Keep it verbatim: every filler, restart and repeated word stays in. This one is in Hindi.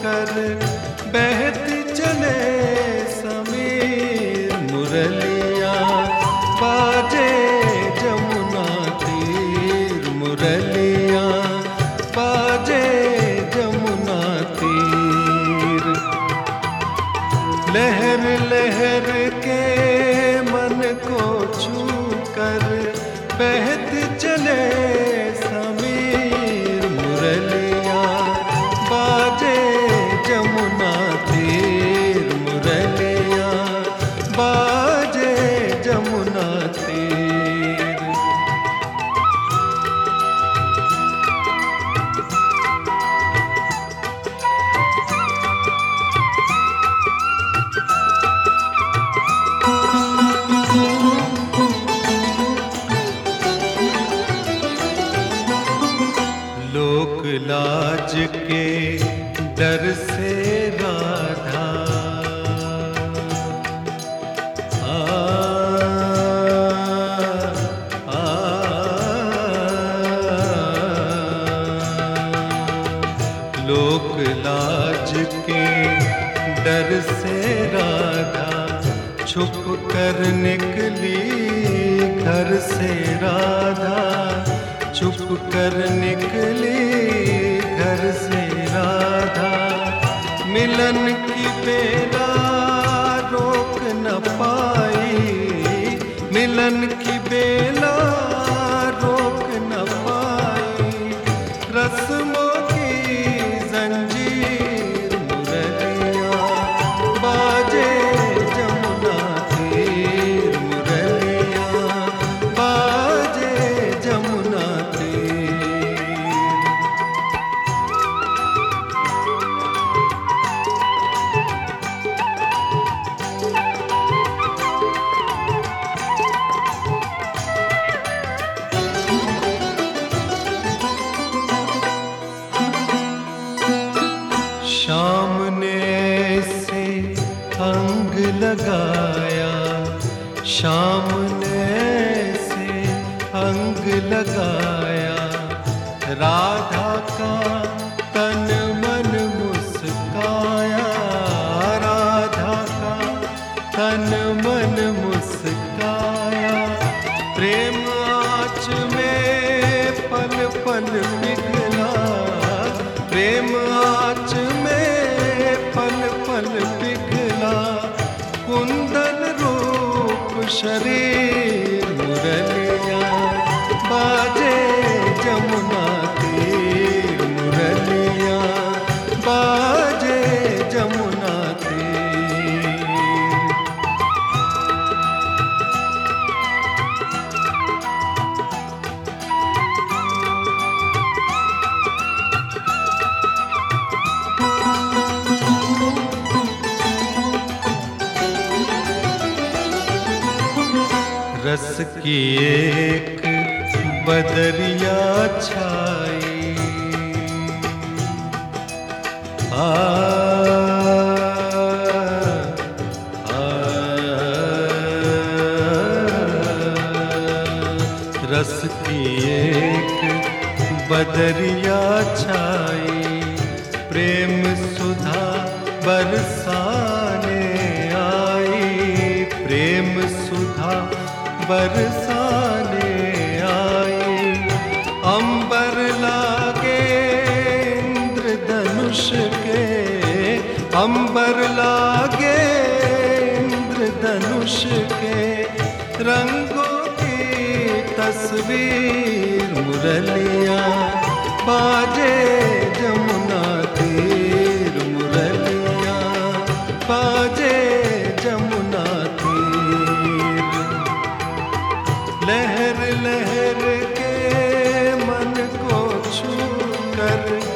कर बहती चले समीर मुरलिया बाजे जमुना तीर मुरलिया बाजे जमुना तीर। लहर लहर के मन को छू कर बहत चले समीर मुरलिया बाजे जमुना तीर मुरलिया बाजे जमुना तीर। लोक लाज के डर से राधा आ, आ, लोक लाज के डर से राधा छुप कर निकली घर से राधा छुप कर निकली घर से राधा। मिलन की बेला रोक न पाई मिलन की बेला रोक न पाई। रस्मों की जंजीर मुरलिया बाजे जमुना तीर मुरलिया बाजे जमुना शाम ने से अंग लगाया शाम ने से अंग लगाया। राधा का तन मन मुस्काया राधा का तन मन मुस्काया। प्रेम आँच में पल पल पिघला प्रेम आँच में पल पल पिघला। कुंदन रूप शरीर मुरलिया बाजे जमुना तीर मुरलिया बाजे जमुना तीर। रस की एक बदरिया छाई आ, आ, रस की एक बदरिया छाई। प्रेम सुधा बरसाने आई प्रेम सुधा बरसाने आई। अंबर लागे इंद्रधनुष के अंबर लागे इंद्रधनुष के। रंगों की तस्वीर मुरलिया बाजे जमुना तीर मुरलिया बाजे जमुना तीर। लहर लहर के मन को छू कर